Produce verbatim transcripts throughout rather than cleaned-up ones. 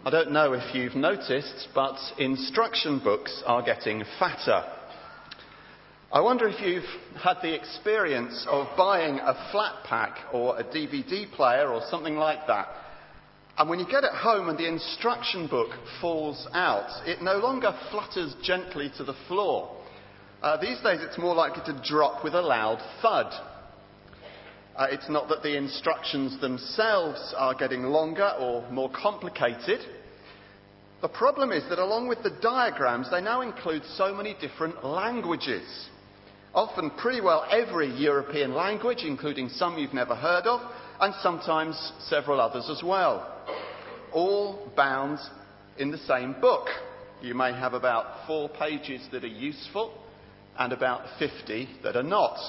I don't know if you've noticed, but instruction books are getting fatter. I wonder if you've had the experience of buying a flat pack or a D V D player or something like that. And when you get it home and the instruction book falls out, it no longer flutters gently to the floor. Uh, these days it's more likely to drop with a loud thud. Uh, it's not that the instructions themselves are getting longer or more complicated. The problem is that along with the diagrams, they now include so many different languages. Often pretty well every European language, including some you've never heard of, and sometimes several others as well. All bound in the same book. You may have about four pages that are useful and about fifty that are not.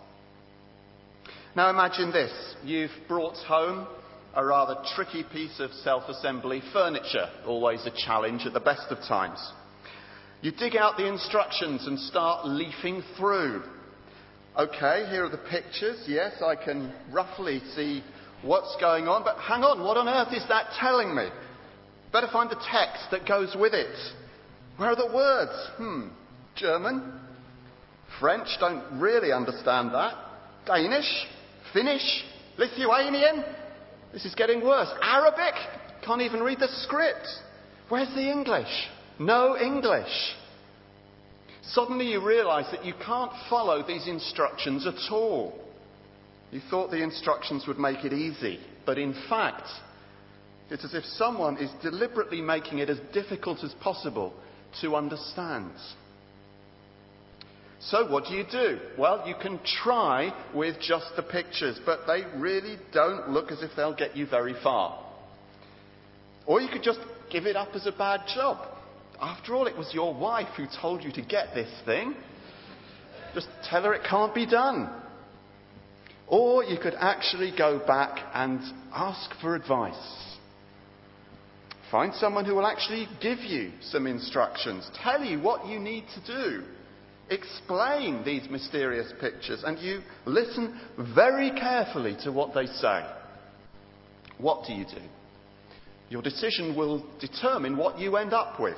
Now imagine this. You've brought home a rather tricky piece of self-assembly furniture, always a challenge at the best of times. You dig out the instructions and start leafing through. Okay, here are the pictures. Yes, I can roughly see what's going on, but hang on, what on earth is that telling me? Better find the text that goes with it. Where are the words? Hmm, German? French, don't really understand that. Danish? Finnish? Lithuanian? This is getting worse. Arabic? Can't even read the script. Where's the English? No English. Suddenly you realise that you can't follow these instructions at all. You thought the instructions would make it easy, but in fact, it's as if someone is deliberately making it as difficult as possible to understand. So what do you do? Well, you can try with just the pictures, but they really don't look as if they'll get you very far. Or you could just give it up as a bad job. After all, it was your wife who told you to get this thing. Just tell her it can't be done. Or you could actually go back and ask for advice. Find someone who will actually give you some instructions, tell you what you need to do. Explain these mysterious pictures, and you listen very carefully to what they say. What do you do? Your decision will determine what you end up with.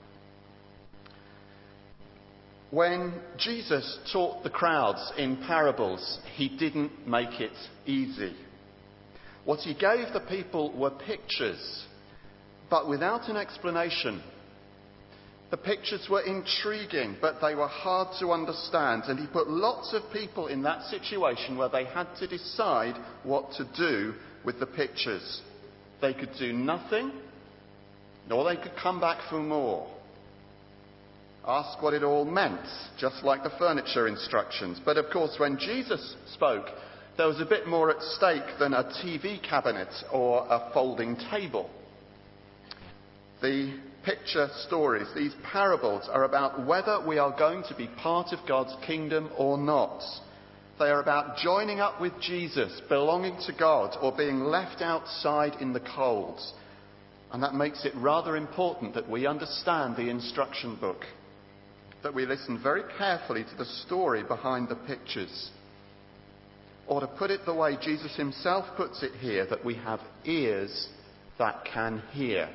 When Jesus taught the crowds in parables, he didn't make it easy. What he gave the people were pictures, but without an explanation. The pictures were intriguing, but they were hard to understand, and he put lots of people in that situation where they had to decide what to do with the pictures. They could do nothing, or they could come back for more. Ask what it all meant, just like the furniture instructions. But of course, when Jesus spoke, there was a bit more at stake than a T V cabinet or a folding table. The picture stories, these parables, are about whether we are going to be part of God's kingdom or not. They are about joining up with Jesus, belonging to God, or being left outside in the cold. And that makes it rather important that we understand the instruction book, that we listen very carefully to the story behind the pictures. Or to put it the way Jesus himself puts it here, that we have ears that can hear.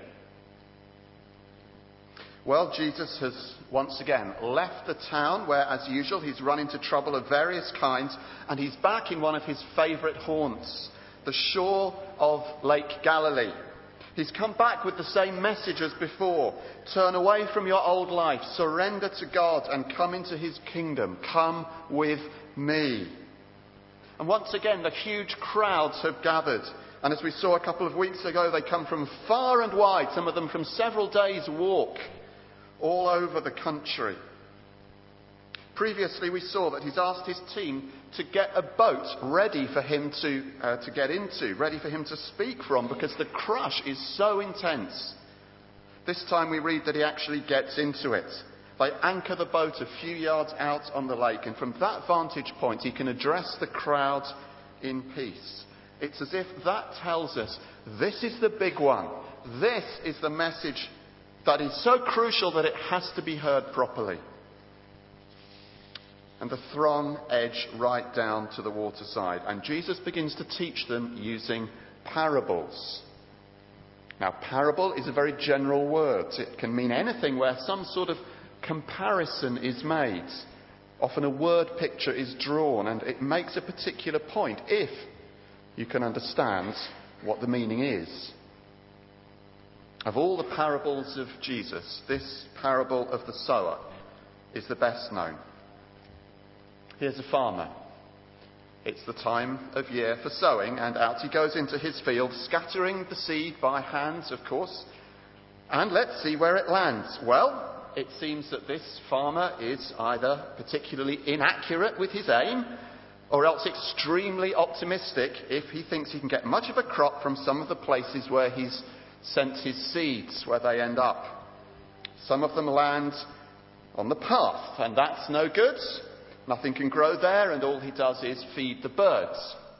Well, Jesus has once again left the town where, as usual, he's run into trouble of various kinds, and he's back in one of his favourite haunts, the shore of Lake Galilee. He's come back with the same message as before. Turn away from your old life, surrender to God, and come into his kingdom. Come with me. And once again, the huge crowds have gathered. And as we saw a couple of weeks ago, they come from far and wide, some of them from several days' walk, all over the country. Previously we saw that he's asked his team to get a boat ready for him to, uh, to get into, ready for him to speak from, because the crush is so intense. This time we read that he actually gets into it. They anchor the boat a few yards out on the lake, and from that vantage point he can address the crowd in peace. It's as if that tells us this is the big one. This is the message that is so crucial that it has to be heard properly. And the throng edge right down to the waterside. And Jesus begins to teach them using parables. Now, parable is a very general word. It can mean anything where some sort of comparison is made. Often a word picture is drawn and it makes a particular point if you can understand what the meaning is. Of all the parables of Jesus, this parable of the sower is the best known. Here's a farmer. It's the time of year for sowing, and out he goes into his field, scattering the seed by hands, of course. And let's see where it lands. Well, it seems that this farmer is either particularly inaccurate with his aim, or else extremely optimistic if he thinks he can get much of a crop from some of the places where he's sent his seeds, where they end up. Some of them land on the path, and that's no good. Nothing can grow there, and all he does is feed the birds.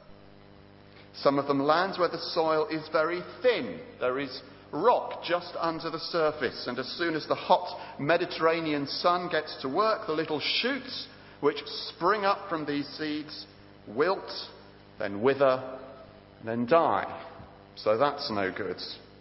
Some of them land where the soil is very thin. There is rock just under the surface, and as soon as the hot Mediterranean sun gets to work, the little shoots which spring up from these seeds wilt, then wither, and then die. So that's no good.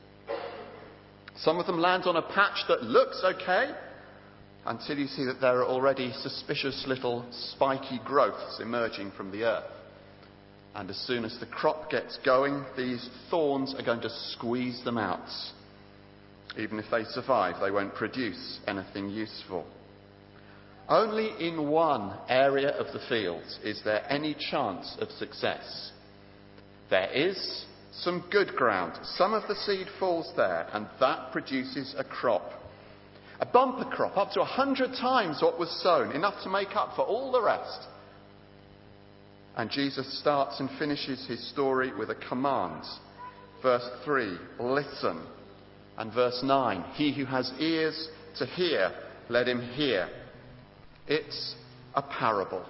Some of them land on a patch that looks okay, until you see that there are already suspicious little spiky growths emerging from the earth. And as soon as the crop gets going, these thorns are going to squeeze them out. Even if they survive, they won't produce anything useful. Only in one area of the field is there any chance of success. There is some good ground. Some of the seed falls there, and that produces a crop. A bumper crop, up to a hundred times what was sown, enough to make up for all the rest. And Jesus starts and finishes his story with a command. Verse three, listen. And verse nine, he who has ears to hear, let him hear. It's a parable.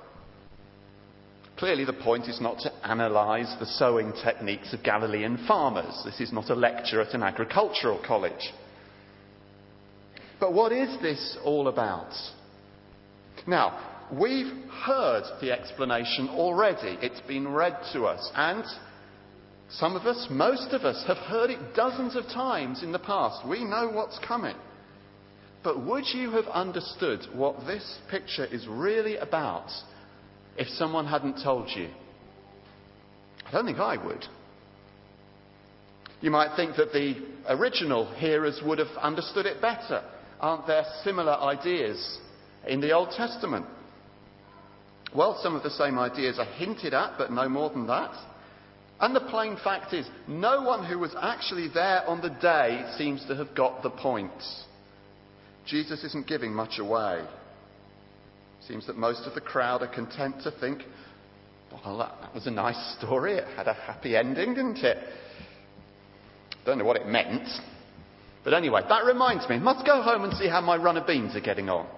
Clearly the point is not to analyse the sowing techniques of Galilean farmers. This is not a lecture at an agricultural college. But what is this all about? Now, we've heard the explanation already. It's been read to us. And some of us, most of us, have heard it dozens of times in the past. We know what's coming. But would you have understood what this picture is really about if someone hadn't told you? I don't think I would. You might think that the original hearers would have understood it better. Aren't there similar ideas in the Old Testament? Well, some of the same ideas are hinted at, but no more than that. And the plain fact is, no one who was actually there on the day seems to have got the point. Jesus isn't giving much away. It seems that most of the crowd are content to think, well, that was a nice story. It had a happy ending, didn't it? Don't know what it meant. But anyway, that reminds me, must go home and see how my run of beans are getting on.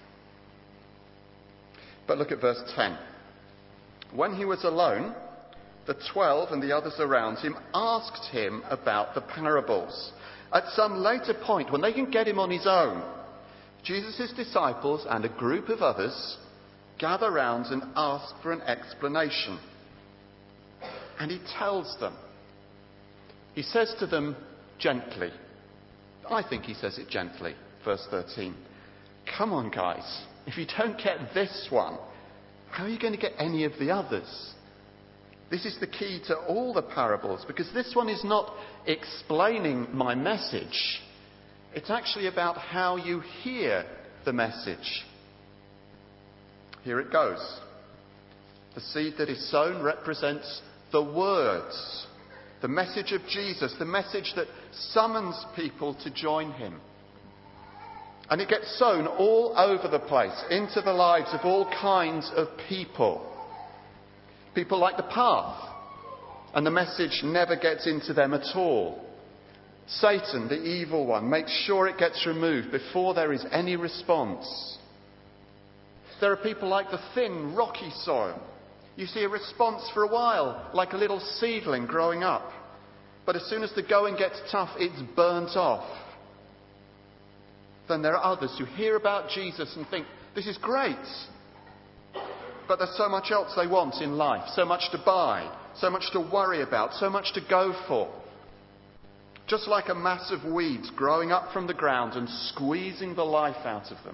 But look at verse ten. When he was alone, the twelve and the others around him asked him about the parables. At some later point, when they can get him on his own, Jesus' disciples and a group of others gather round and ask for an explanation. And he tells them. He says to them gently, I think he says it gently, verse thirteen. Come on, guys. If you don't get this one, how are you going to get any of the others? This is the key to all the parables, because this one is not explaining my message. It's actually about how you hear the message. Here it goes. The seed that is sown represents the words, the message of Jesus, the message that summons people to join him. And it gets sown all over the place, into the lives of all kinds of people. People like the path, and the message never gets into them at all. Satan, the evil one, makes sure it gets removed before there is any response. There are people like the thin, rocky soil. You see a response for a while, like a little seedling growing up. But as soon as the going gets tough, it's burnt off. Then there are others who hear about Jesus and think, this is great. But there's so much else they want in life, so much to buy, so much to worry about, so much to go for. just like a mass of weeds growing up from the ground and squeezing the life out of them.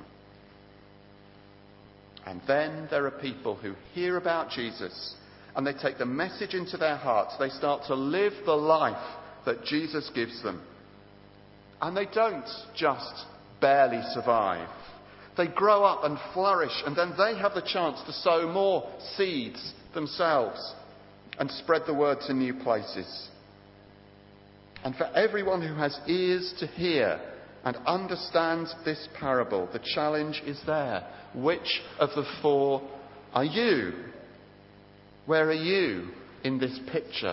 And then there are people who hear about Jesus and they take the message into their hearts. They start to live the life that Jesus gives them. And they don't just barely survive. They grow up and flourish, and then they have the chance to sow more seeds themselves and spread the word to new places. And for everyone who has ears to hear and understands this parable, the challenge is there. Which of the four are you? Where are you in this picture?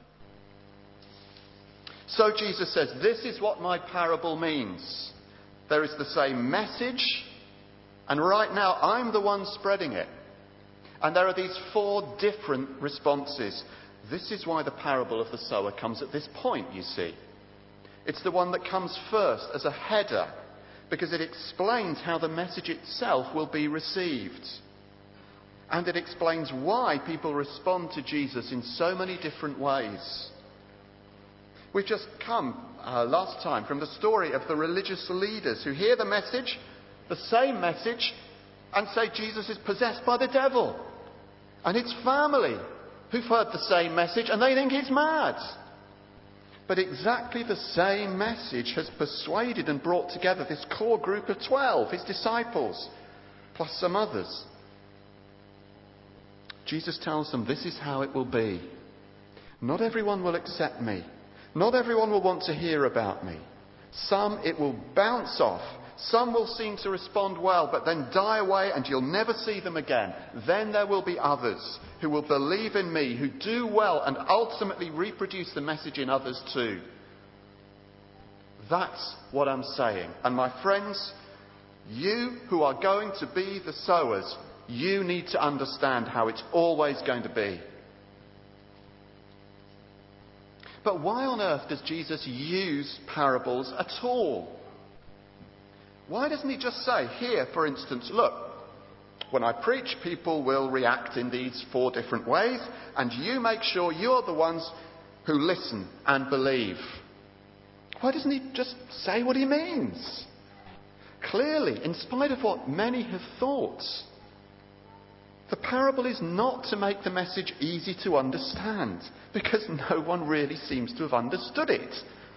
So Jesus says, this is what my parable means. There is the same message, and right now I'm the one spreading it. And there are these four different responses. This is why the parable of the sower comes at this point, you see. It's the one that comes first as a header, because it explains how the message itself will be received. And it explains why people respond to Jesus in so many different ways. We've just come uh, last time from the story of the religious leaders who hear the message, the same message, and say Jesus is possessed by the devil. And it's family who've heard the same message and they think he's mad. But exactly the same message has persuaded and brought together this core group of twelve, his disciples, plus some others. Jesus tells them, this is how it will be. Not everyone will accept me. Not everyone will want to hear about me. Some it will bounce off. Some will seem to respond well, but then die away and you'll never see them again. Then there will be others who will believe in me, who do well and ultimately reproduce the message in others too. That's what I'm saying. And my friends, you who are going to be the sowers, you need to understand how it's always going to be. But why on earth does Jesus use parables at all? Why doesn't he just say, here, for instance, look, when I preach, people will react in these four different ways, and you make sure you're the ones who listen and believe. Why doesn't he just say what he means? Clearly, in spite of what many have thought, the parable is not to make the message easy to understand, because no one really seems to have understood it.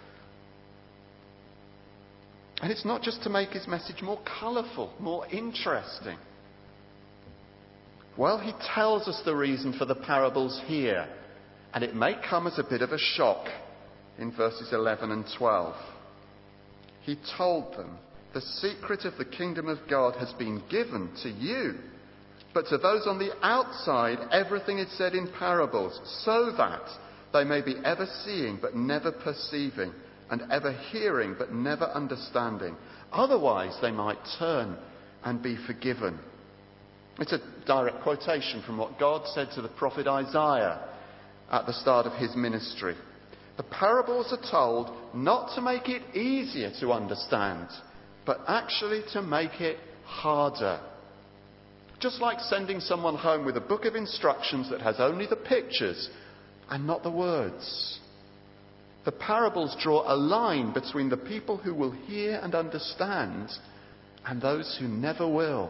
And it's not just to make his message more colourful, more interesting. Well, he tells us the reason for the parables here, and it may come as a bit of a shock in verses eleven and twelve. He told them, the secret of the kingdom of God has been given to you, but to those on the outside, everything is said in parables, so that they may be ever seeing but never perceiving, and ever hearing but never understanding. Otherwise they might turn and be forgiven. It's a direct quotation from what God said to the prophet Isaiah at the start of his ministry. The parables are told not to make it easier to understand, but actually to make it harder. Just like sending someone home with a book of instructions that has only the pictures and not the words. The parables draw a line between the people who will hear and understand and those who never will.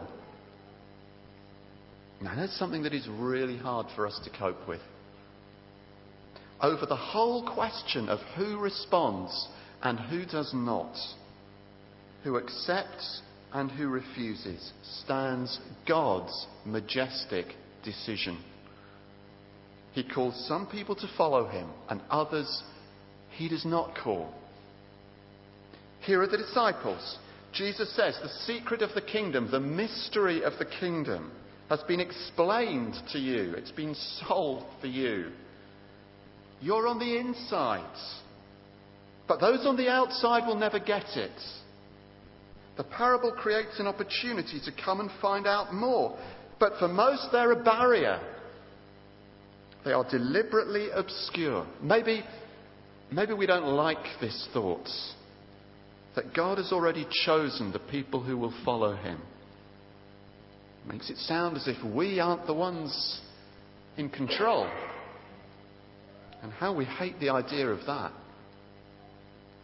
Now, that's something that is really hard for us to cope with. Over the whole question of who responds and who does not, who accepts and who refuses, stands God's majestic decision. He calls some people to follow him and others he does not call. Here are the disciples. Jesus says the secret of the kingdom, the mystery of the kingdom, has been explained to you. It's been sold for you. You're on the inside. But those on the outside will never get it. The parable creates an opportunity to come and find out more. But for most, they're a barrier. They are deliberately obscure. Maybe, maybe we don't like this thought that God has already chosen the people who will follow him. It makes it sound as if we aren't the ones in control. And how we hate the idea of that.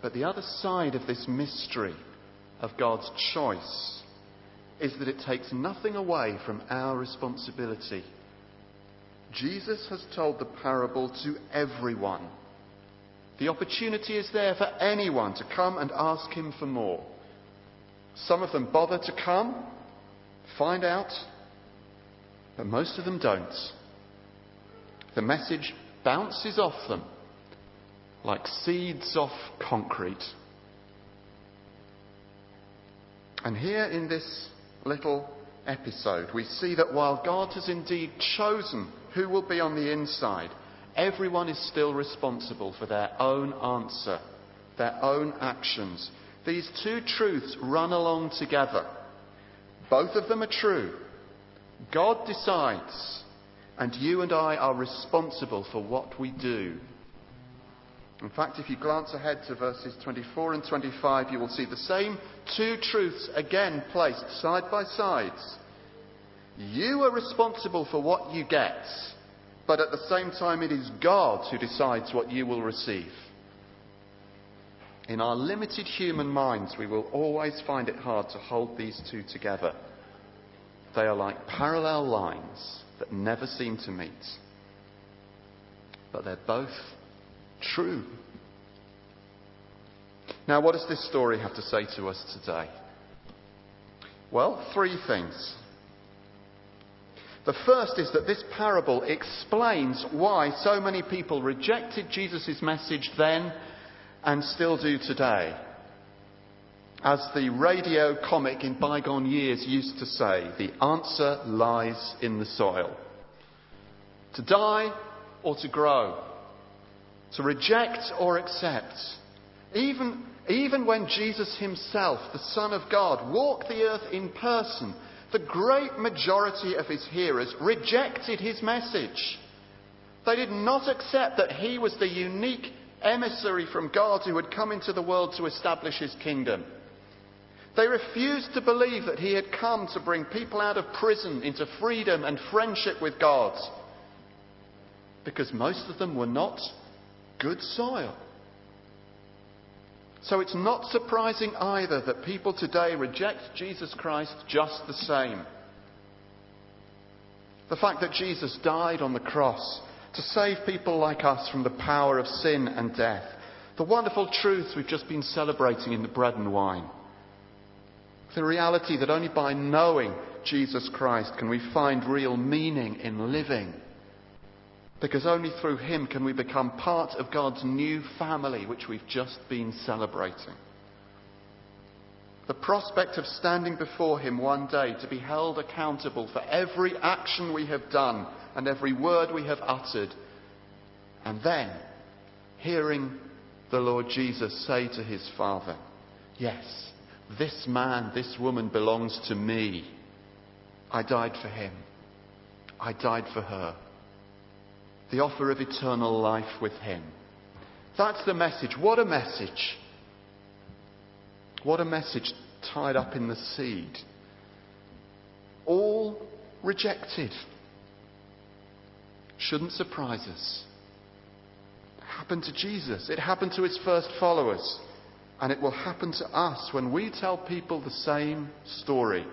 But the other side of this mystery of God's choice is that it takes nothing away from our responsibility. Jesus has told the parable to everyone. The opportunity is there for anyone to come and ask him for more. Some of them bother to come, find out, but most of them don't. The message bounces off them like seeds off concrete. And here in this little episode, we see that while God has indeed chosen who will be on the inside, everyone is still responsible for their own answer, their own actions. These two truths run along together. Both of them are true. God decides, and you and I are responsible for what we do. In fact, if you glance ahead to verses twenty-four and twenty-five, you will see the same two truths again placed side by side. You are responsible for what you get, but at the same time it is God who decides what you will receive. In our limited human minds, we will always find it hard to hold these two together. They are like parallel lines that never seem to meet. But they're both true. Now, what does this story have to say to us today? Well, three things. The first is that this parable explains why so many people rejected Jesus' message then and still do today. As the radio comic in bygone years used to say, the answer lies in the soil. To die or to grow. To reject or accept. Even, even when Jesus himself, the Son of God, walked the earth in person, the great majority of his hearers rejected his message. They did not accept that he was the unique emissary from God who had come into the world to establish his kingdom. They refused to believe that he had come to bring people out of prison into freedom and friendship with God. Because most of them were not good soil. So it's not surprising either that people today reject Jesus Christ just the same. The fact that Jesus died on the cross to save people like us from the power of sin and death. The wonderful truths we've just been celebrating in the bread and wine. The reality that only by knowing Jesus Christ can we find real meaning in living. Because only through him can we become part of God's new family, which we've just been celebrating. The prospect of standing before him one day to be held accountable for every action we have done and every word we have uttered. And then hearing the Lord Jesus say to his Father, yes, this man, this woman belongs to me. I died for him. I died for her. The offer of eternal life with him. That's the message. What a message. What a message tied up in the seed. All rejected. Shouldn't surprise us. It happened to Jesus. It happened to his first followers. And it will happen to us when we tell people the same story.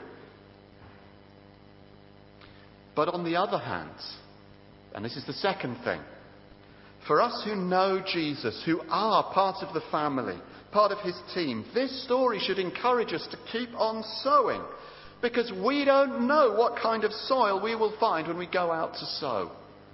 But on the other hand, and this is the second thing, for us who know Jesus, who are part of the family, part of his team, this story should encourage us to keep on sowing, because we don't know what kind of soil we will find when we go out to sow.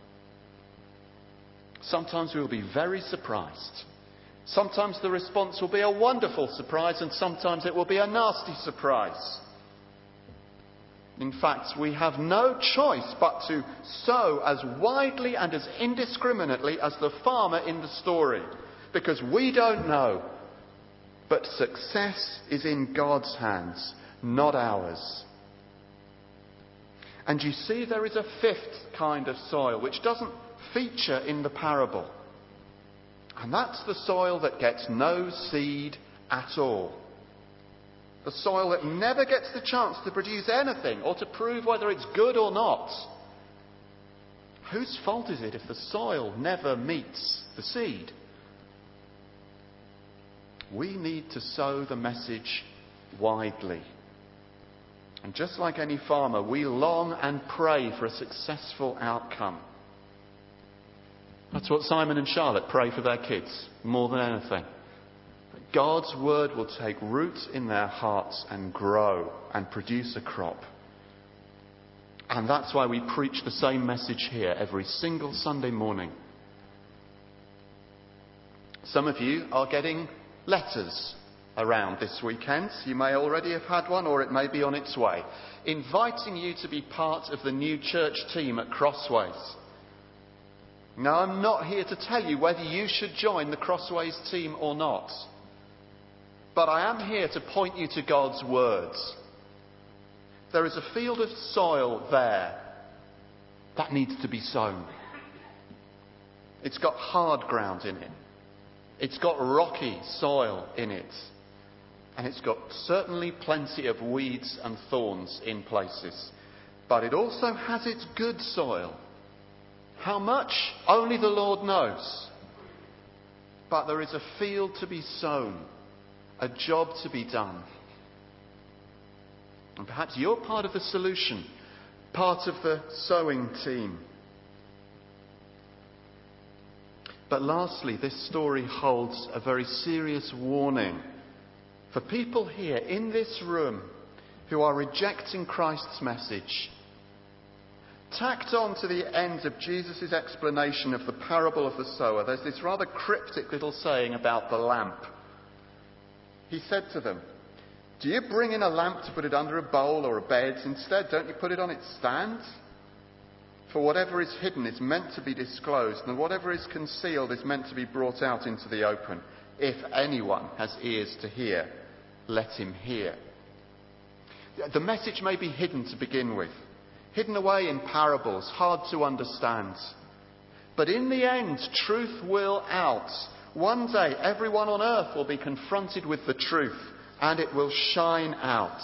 Sometimes we will be very surprised. Sometimes the response will be a wonderful surprise, and sometimes it will be a nasty surprise. In fact, we have no choice but to sow as widely and as indiscriminately as the farmer in the story, because we don't know. But success is in God's hands, not ours. And you see, there is a fifth kind of soil which doesn't feature in the parable. And that's the soil that gets no seed at all. The soil that never gets the chance to produce anything or to prove whether it's good or not. Whose fault is it if the soil never meets the seed? We need to sow the message widely. And just like any farmer, we long and pray for a successful outcome. That's what Simon and Charlotte pray for their kids, more than anything. That God's word will take root in their hearts and grow and produce a crop. And that's why we preach the same message here every single Sunday morning. Some of you are getting letters around this weekend. You may already have had one, or it may be on its way, inviting you to be part of the new church team at Crossways. Now, I'm not here to tell you whether you should join the Crossways team or not, but I am here to point you to God's words. There is a field of soil there that needs to be sown. It's got hard ground in it. It's got rocky soil in it. And it's got certainly plenty of weeds and thorns in places. But it also has its good soil. How much? Only the Lord knows. But there is a field to be sown, a job to be done. And perhaps you're part of the solution, part of the sowing team. But lastly, this story holds a very serious warning for people here in this room who are rejecting Christ's message. Tacked on to the end of Jesus' explanation of the parable of the sower, there's this rather cryptic little saying about the lamp. He said to them, "Do you bring in a lamp to put it under a bowl or a bed? Instead, don't you put it on its stand? For whatever is hidden is meant to be disclosed, and whatever is concealed is meant to be brought out into the open. If anyone has ears to hear, let him hear." The message may be hidden to begin with, hidden away in parables, hard to understand. But in the end, truth will out. One day, everyone on earth will be confronted with the truth, and it will shine out.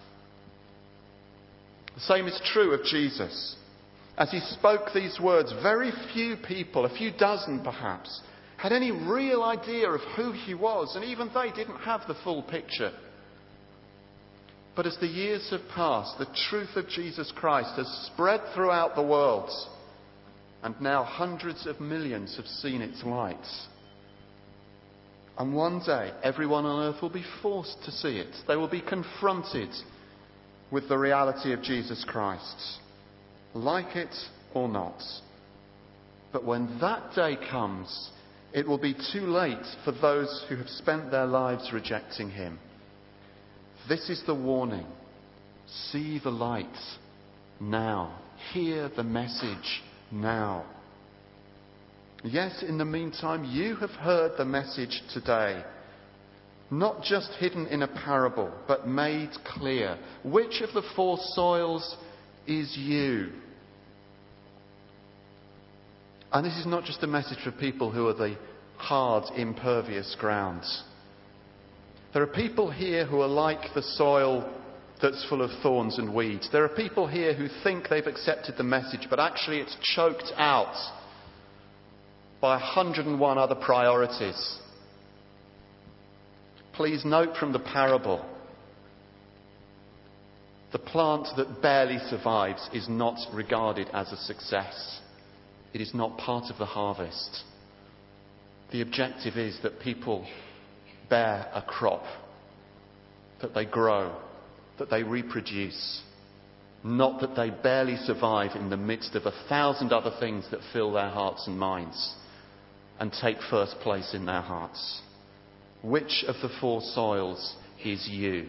The same is true of Jesus. As he spoke these words, very few people, a few dozen perhaps, had any real idea of who he was, and even they didn't have the full picture. But as the years have passed, the truth of Jesus Christ has spread throughout the world, and now hundreds of millions have seen its light. And one day, everyone on earth will be forced to see it. They will be confronted with the reality of Jesus Christ, like it or not. But when that day comes, it will be too late for those who have spent their lives rejecting him. This is the warning. See the light now. Hear the message now. Yes, in the meantime, you have heard the message today. Not just hidden in a parable, but made clear. Which of the four soils is you? And this is not just a message for people who are the hard, impervious grounds. There are people here who are like the soil that's full of thorns and weeds. There are people here who think they've accepted the message, but actually it's choked out by one hundred and one other priorities. Please note from the parable, the plant that barely survives is not regarded as a success. It is not part of the harvest. The objective is that people bear a crop, that they grow, that they reproduce, not that they barely survive in the midst of a thousand other things that fill their hearts and minds and take first place in their hearts. Which of the four soils is you?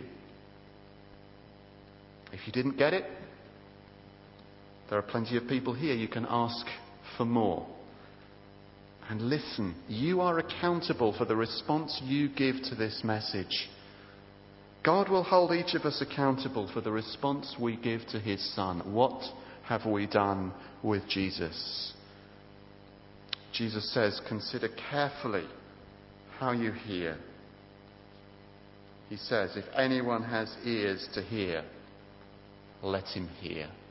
If you didn't get it, there are plenty of people here you can ask for more. And listen, you are accountable for the response you give to this message. God will hold each of us accountable for the response we give to his Son. What have we done with Jesus? Jesus says, consider carefully how you hear. He says, if anyone has ears to hear, let him hear.